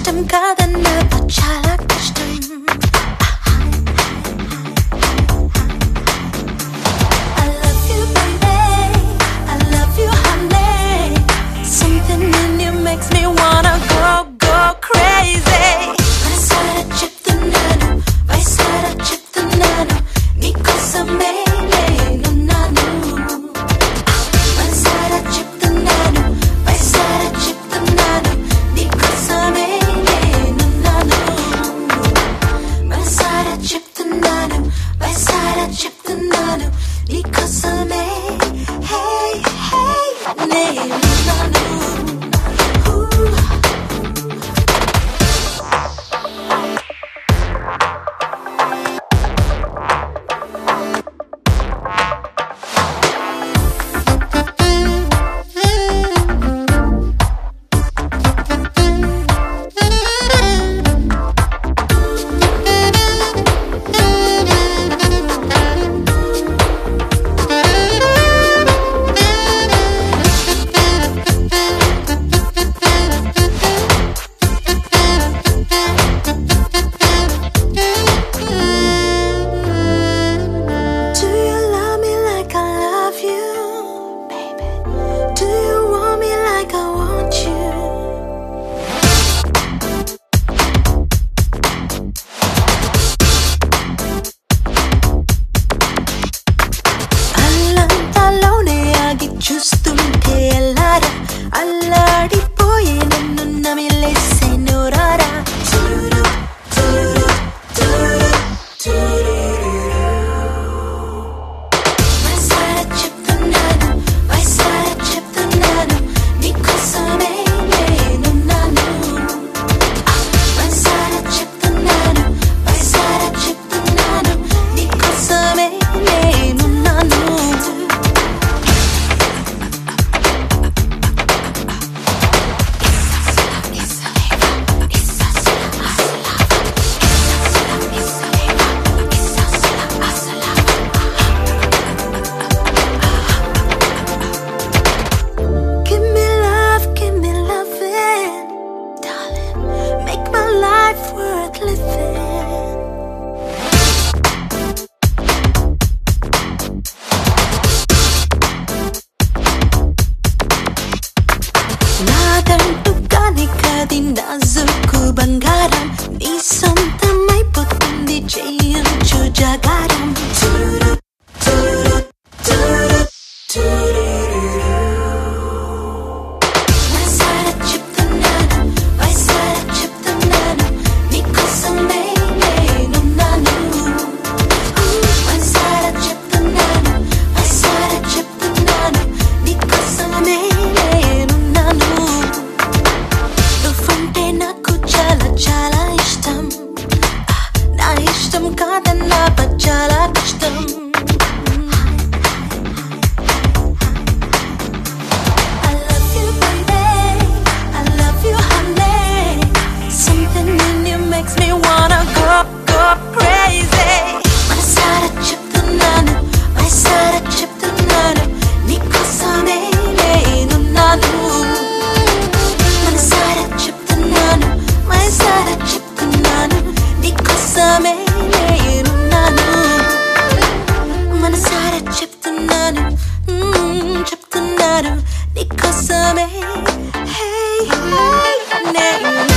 ఇష్టం కాదన్నా చాలా కష్టం. I love you baby, I love you honey. Something in you makes me wanna go crazy. మనసారా చెప్తున్నాను, వయసారా చెప్తున్నాను, నీకోసమే నేనున్నాను. మనసారా చెప్తున్నాను, వయసారా చెప్తున్నాను, నీకోసమే నేనున్నాను. మనసారా చెప్తున్నాను, వయసారా చెప్తున్నాను, నీకోసమే hey hey నేనున్నాను. చూస్తుంటే ఎల్లారా అల్లాడిపోయే నన్ను నమిలేసే నోరారా. వయసారా చెప్తున్నాను, వయసారా చెప్తున్నాను, నీకోసమే నేనున్నాను. వయసారా చెప్తున్నాను, వయసారా చెప్తున్నాను, నీకోసమే నేనున్నాను. నాదంటూ కానీ కాది నాజుకు బంగారం, నీ సొంతమైపోతుంది చెయ్యొచ్చు జాగారం. వయసారా చెప్తున్నాను, వయసారా చెప్తున్నాను, నీకోసమే నేనున్నాను. వయసారా చెప్తున్నాను, వయసారా చెప్తున్నాను, నీకోసమే నేనున్నాను. నువ్వంటే నాకు చాలా చాలా ఇష్టం, నా ఇష్టం కాదన్నా చాలా కష్టం. I love you baby, I love you honey. Something in you makes me wanna go crazy. మనసారా చెప్తున్నాను, వయసారా చెప్తున్నాను, నీకోసమే నేనున్నాను. మనసారా చెప్తున్నాను, వయసారా చెప్తున్నాను, నీకోసమే నేనున్నాను. మనసారా చెప్తున్నాను, చెప్తున్నాను, నీకోసమే hey hey నేనున్నాను.